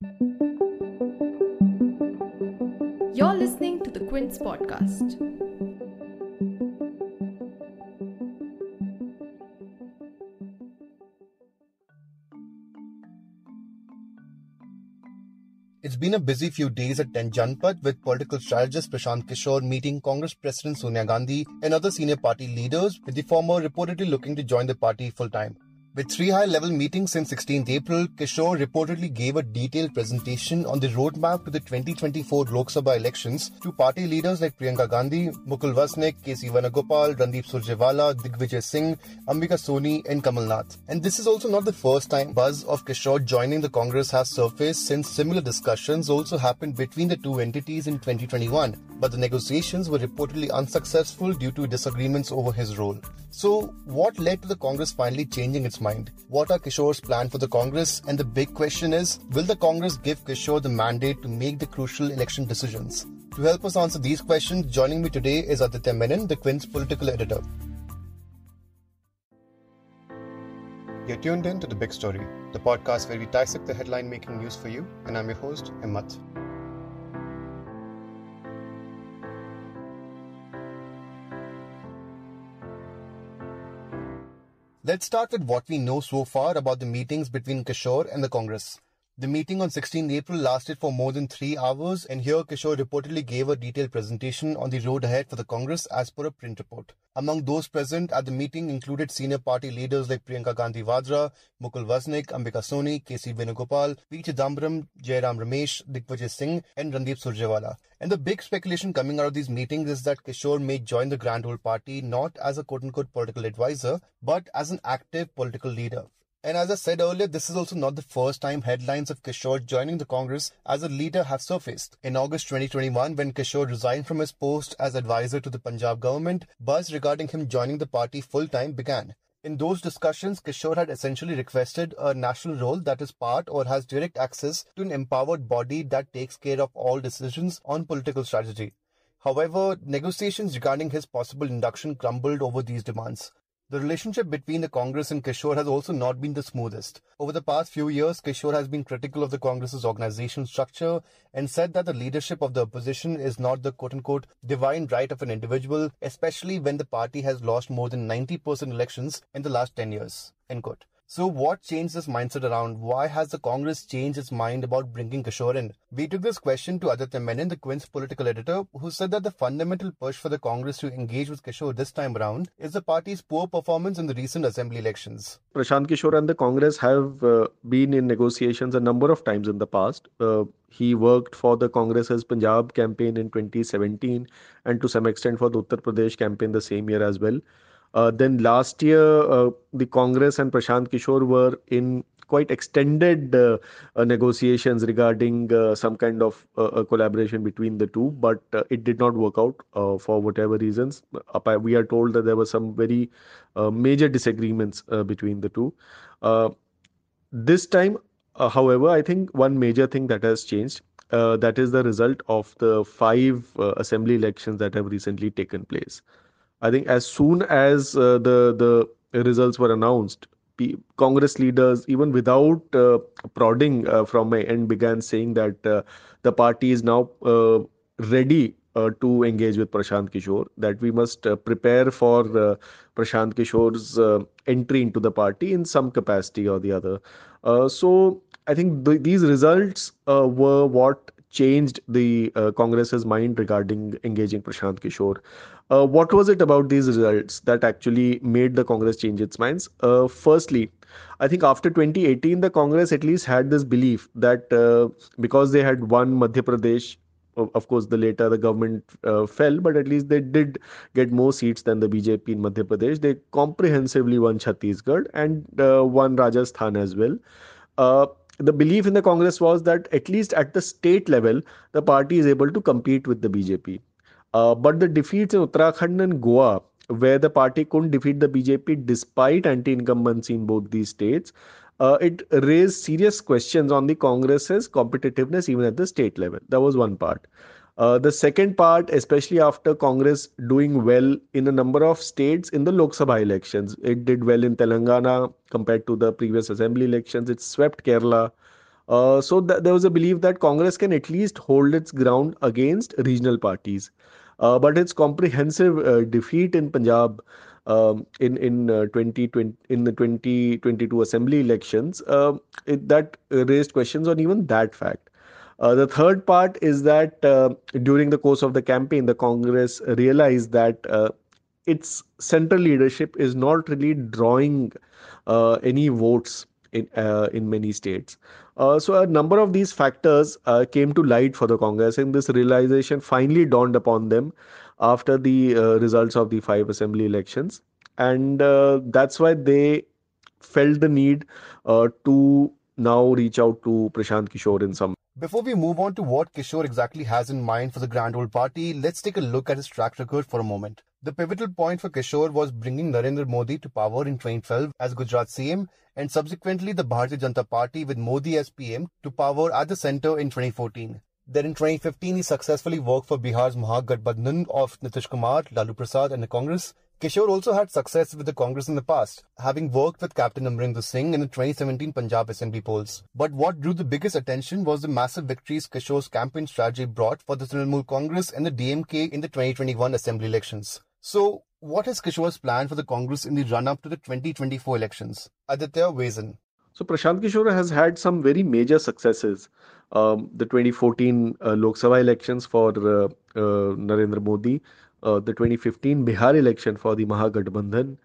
You're listening to the Quince podcast. It's been a busy few days at 10 Janpat with political strategist Prashant Kishore meeting Congress President Sonia Gandhi and other senior party leaders, with the former reportedly looking to join the party full-time. With 3 high-level meetings since 16th April, Kishore reportedly gave a detailed presentation on the roadmap to the 2024 Lok Sabha elections to party leaders like Priyanka Gandhi, Mukul Vasnik, KC Venugopal, Randeep Surjewala, Digvijay Singh, Ambika Soni and Kamal Nath. And this is also not the first time buzz of Kishore joining the Congress has surfaced, since similar discussions also happened between the two entities in 2021. But the negotiations were reportedly unsuccessful due to disagreements over his role. So, what led to the Congress finally changing its mind? What are Kishore's plans for the Congress? And the big question is, will the Congress give Kishore the mandate to make the crucial election decisions? To help us answer these questions, joining me today is Aditya Menon, the Quint's political editor. You're tuned in to The Big Story, the podcast where we dissect the headline-making news for you, and I'm your host, Himmat. Let's start with what we know so far about the meetings between Kishore and the Congress. The meeting on 16 April lasted for more than 3 hours, and here Kishore reportedly gave a detailed presentation on the road ahead for the Congress as per a print report. Among those present at the meeting included senior party leaders like Priyanka Gandhi Vadra, Mukul Vasnik, Ambika Soni, KC Venugopal, P. Chidambaram, Jairam Ramesh, Digvijay Singh and Randeep Surjewala. And the big speculation coming out of these meetings is that Kishore may join the Grand Old Party not as a quote-unquote political advisor, but as an active political leader. And as I said earlier, this is also not the first time headlines of Kishore joining the Congress as a leader have surfaced. In August 2021, when Kishore resigned from his post as advisor to the Punjab government, buzz regarding him joining the party full-time began. In those discussions, Kishore had essentially requested a national role that is part or has direct access to an empowered body that takes care of all decisions on political strategy. However, negotiations regarding his possible induction crumbled over these demands. The relationship between the Congress and Kishore has also not been the smoothest. Over the past few years, Kishore has been critical of the Congress's organizational structure and said that the leadership of the opposition is not the quote-unquote divine right of an individual, especially when the party has lost more than 90% elections in the last 10 years. End quote. So what changed this mindset around? Why has the Congress changed its mind about bringing Kishore in? We took this question to Aditya Menon, the Quint's political editor, who said that the fundamental push for the Congress to engage with Kishore this time around is the party's poor performance in the recent assembly elections. Prashant Kishore and the Congress have been in negotiations a number of times in the past. He worked for the Congress's Punjab campaign in 2017 and to some extent for the Uttar Pradesh campaign the same year as well. Then last year, the Congress and Prashant Kishore were in quite extended negotiations regarding some kind of collaboration between the two, but it did not work out for whatever reasons. We are told that there were some very major disagreements between the two. This time, however, I think one major thing that has changed, that is the result of the 5 assembly elections that have recently taken place. I think as soon as the results were announced, Congress leaders, even without prodding from my end, began saying that the party is now ready to engage with Prashant Kishore, that we must prepare for Prashant Kishore's entry into the party in some capacity or the other. So I think these results were what changed the Congress's mind regarding engaging Prashant Kishore. What was it about these results that actually made the Congress change its minds? Firstly, I think after 2018, the Congress at least had this belief that because they had won Madhya Pradesh, of course, later the government fell, but at least they did get more seats than the BJP in Madhya Pradesh. They comprehensively won Chhattisgarh and won Rajasthan as well. The belief in the Congress was that at least at the state level, the party is able to compete with the BJP. But the defeats in Uttarakhand and Goa, where the party couldn't defeat the BJP despite anti-incumbency in both these states, it raised serious questions on the Congress's competitiveness even at the state level. That was one part. The second part, especially after Congress doing well in a number of states in the Lok Sabha elections, it did well in Telangana compared to the previous assembly elections. It swept Kerala. There was a belief that Congress can at least hold its ground against regional parties. But its comprehensive defeat in Punjab in 2020 in the 2022 assembly elections that raised questions on even that fact. The third part is that during the course of the campaign, the Congress realized that its central leadership is not really drawing any votes in many states. So a number of these factors came to light for the Congress, and this realization finally dawned upon them after the results of the five assembly elections, and that's why they felt the need to now reach out to Prashant Kishore in some. Before we move on to what Kishore exactly has in mind for the Grand Old Party, let's take a look at his track record for a moment. The pivotal point for Kishore was bringing Narendra Modi to power in 2012 as Gujarat CM and subsequently the Bharatiya Janata Party with Modi as PM to power at the centre in 2014. Then in 2015, he successfully worked for Bihar's Mahagathbandhan of Nitish Kumar, Lalu Prasad and the Congress. Kishore also had success with the Congress in the past, having worked with Captain Amrinder Singh in the 2017 Punjab Assembly polls. But what drew the biggest attention was the massive victories Kishore's campaign strategy brought for the Trinamool Congress and the DMK in the 2021 Assembly elections. So, what is Kishore's plan for the Congress in the run-up to the 2024 elections? Aditya weighs in. So Prashant Kishore has had some very major successes. The 2014 Lok Sabha elections for Narendra Modi, the 2015 Bihar election for the Mahagathbandhan,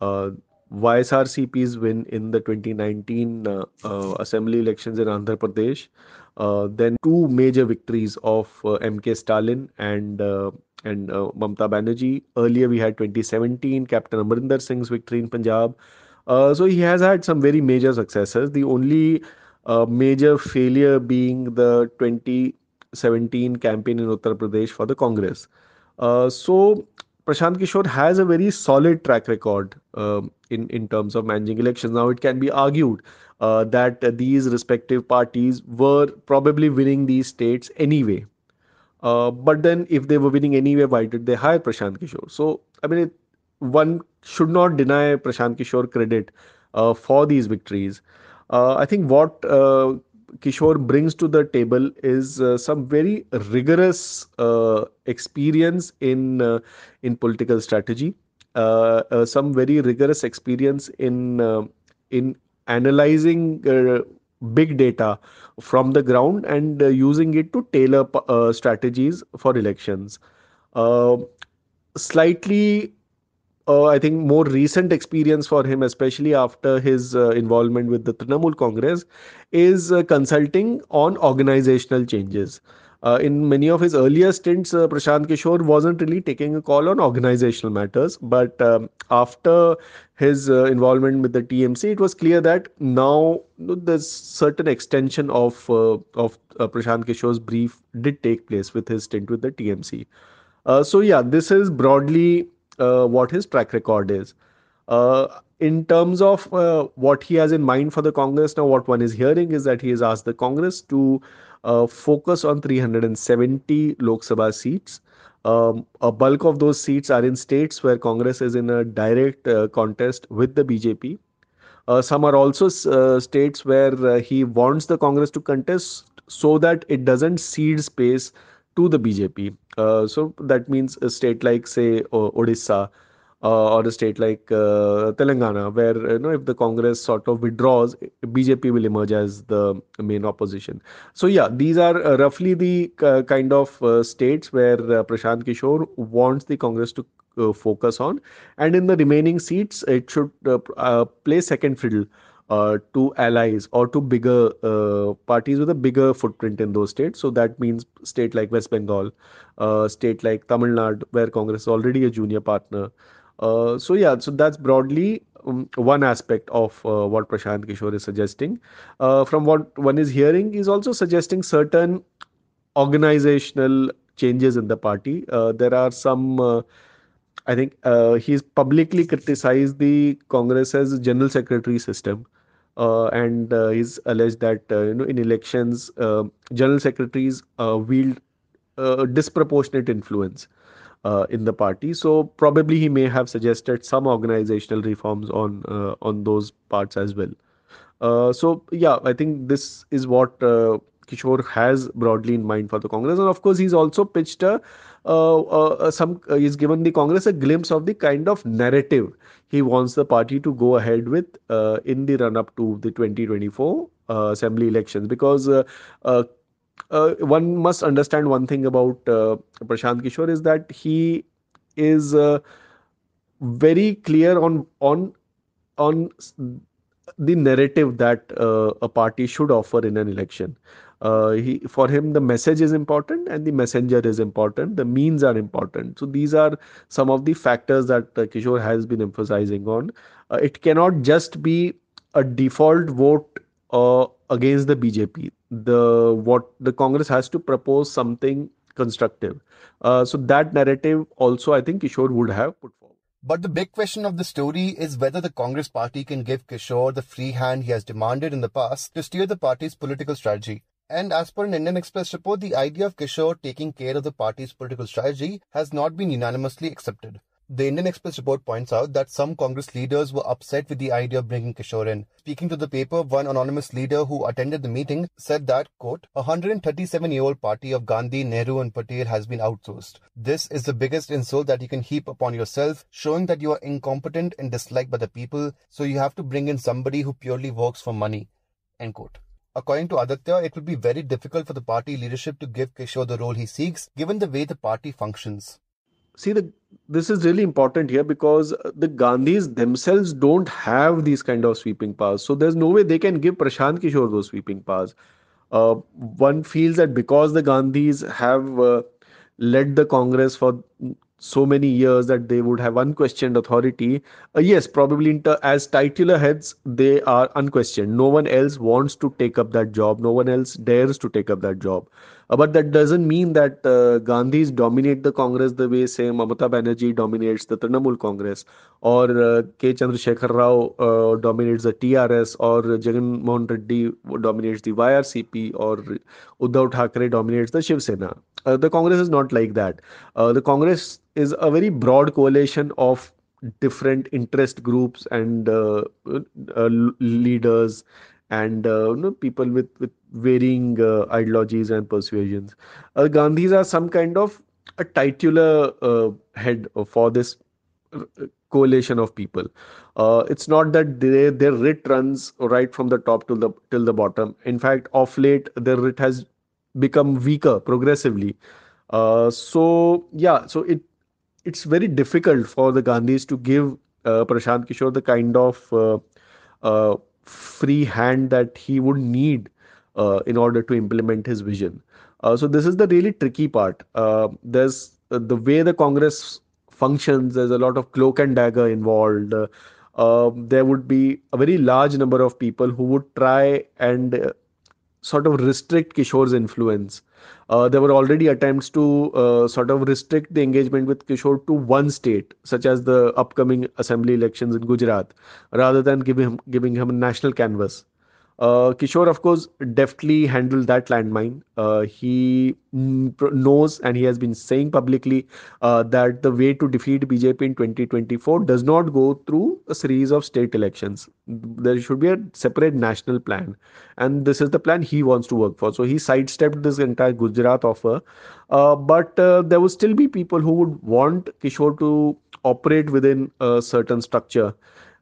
YSRCP's win in the 2019 assembly elections in Andhra Pradesh, then two major victories of MK Stalin and Mamta Banerjee. Earlier we had 2017 Captain Amarinder Singh's victory in Punjab. So he has had some very major successes. The only major failure being the 2017 campaign in Uttar Pradesh for the Congress. So Prashant Kishore has a very solid track record in terms of managing elections. Now it can be argued that these respective parties were probably winning these states anyway. But then if they were winning anyway, why did they hire Prashant Kishore? So, I mean, one should not deny Prashant Kishore credit for these victories. I think what Kishore brings to the table is some very rigorous experience in political strategy, some very rigorous experience in analyzing big data from the ground and using it to tailor strategies for elections. Uh, Slightly I think more recent experience for him, especially after his involvement with the Trinamool Congress, is consulting on organizational changes. In many of his earlier stints, Prashant Kishore wasn't really taking a call on organizational matters, but after his involvement with the TMC, it was clear that now there's certain extension of Prashant Kishore's brief did take place with his stint with the TMC. So yeah, this is broadly what his track record is. In terms of what he has in mind for the Congress now, what one is hearing is that he has asked the Congress to focus on 370 Lok Sabha seats. A bulk of those seats are in states where Congress is in a direct contest with the BJP. Some are also states where he wants the Congress to contest so that it doesn't cede space to the BJP. So that means a state like, say, Odisha, or a state like Telangana, where if the Congress sort of withdraws, BJP will emerge as the main opposition. So yeah, these are roughly the kind of states where Prashant Kishore wants the Congress to focus on, and in the remaining seats, it should play second fiddle to allies or to bigger parties with a bigger footprint in those states. So that means state like West Bengal, state like Tamil Nadu, where Congress is already a junior partner. So yeah, so that's broadly one aspect of what Prashant Kishore is suggesting. From what one is hearing, he's also suggesting certain organizational changes in the party. There are some. I think he's publicly criticized the Congress's general secretary system, and he's alleged that in elections, general secretaries wield disproportionate influence in the party. So probably he may have suggested some organizational reforms on those parts as well. So yeah, I think this is what Kishore has broadly in mind for the Congress, and of course he's also pitched he's given the Congress a glimpse of the kind of narrative he wants the party to go ahead with in the run up to the 2024 assembly elections, because uh, one must understand one thing about Prashant Kishore is that he is very clear on the narrative that a party should offer in an election. For him, the message is important and the messenger is important. The means are important. So these are some of the factors that Kishore has been emphasizing on. It cannot just be a default vote against the BJP. The Congress has to propose something constructive. So that narrative also, I think Kishore would have put forward. But the big question of the story is whether the Congress party can give Kishore the free hand he has demanded in the past to steer the party's political strategy. And as per an Indian Express report, the idea of Kishore taking care of the party's political strategy has not been unanimously accepted. The Indian Express report points out that some Congress leaders were upset with the idea of bringing Kishore in. Speaking to the paper, one anonymous leader who attended the meeting said that, quote, a 137-year-old party of Gandhi, Nehru and Patel has been outsourced. This is the biggest insult that you can heap upon yourself, showing that you are incompetent and disliked by the people, so you have to bring in somebody who purely works for money, end quote. According to Aditya, it will be very difficult for the party leadership to give Kishore the role he seeks, given the way the party functions. See, this is really important here because the Gandhis themselves don't have these kind of sweeping powers. So there's no way they can give Prashant Kishore those sweeping powers. One feels that because the Gandhis have led the Congress for so many years that they would have unquestioned authority. Yes, probably as titular heads, they are unquestioned. No one else wants to take up that job. No one else dares to take up that job. But that doesn't mean that Gandhis dominate the Congress the way, say, Mamata Banerjee dominates the Trinamool Congress, or K. Chandrasekhar Rao dominates the TRS, or Jagan Mohan Reddy dominates the YRCP, or Uddhav Thackeray dominates the Shiv Sena. The Congress is not like that. The Congress is a very broad coalition of different interest groups and leaders and people with varying ideologies and persuasions. Gandhis are some kind of a titular head for this coalition of people. It's not that their writ runs right from the top till the bottom. In fact, of late, their writ has become weaker progressively. It's very difficult for the Gandhis to give Prashant Kishore the kind of free hand that he would need in order to implement his vision. So this is the really tricky part. There's the way the Congress functions. There's a lot of cloak and dagger involved. There would be a very large number of people who would try and sort of restrict Kishore's influence. There were already attempts to sort of restrict the engagement with Kishore to one state, such as the upcoming assembly elections in Gujarat, rather than giving him a national canvas. Kishore, of course, deftly handled that landmine. He knows, and he has been saying publicly that the way to defeat BJP in 2024 does not go through a series of state elections. There should be a separate national plan, and this is the plan he wants to work for. So he sidestepped this entire Gujarat offer, but there would still be people who would want Kishore to operate within a certain structure.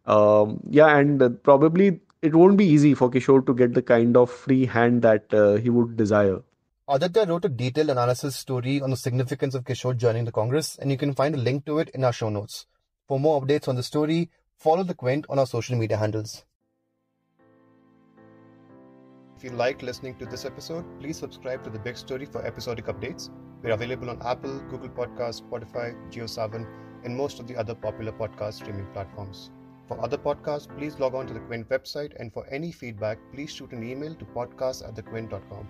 Probably it won't be easy for Kishore to get the kind of free hand that he would desire. Aditya wrote a detailed analysis story on the significance of Kishore joining the Congress, and you can find a link to it in our show notes. For more updates on the story, follow The Quint on our social media handles. If you liked listening to this episode, please subscribe to The Big Story for episodic updates. We're available on Apple, Google Podcasts, Spotify, JioSaavn, and most of the other popular podcast streaming platforms. For other podcasts, please log on to the Quint website, and for any feedback, please shoot an email to podcast@thequint.com.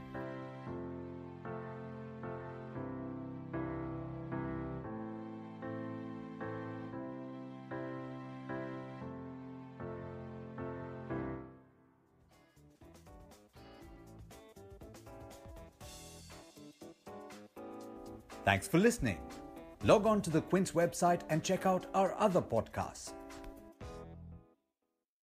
Thanks for listening. Log on to the Quint's website and check out our other podcasts.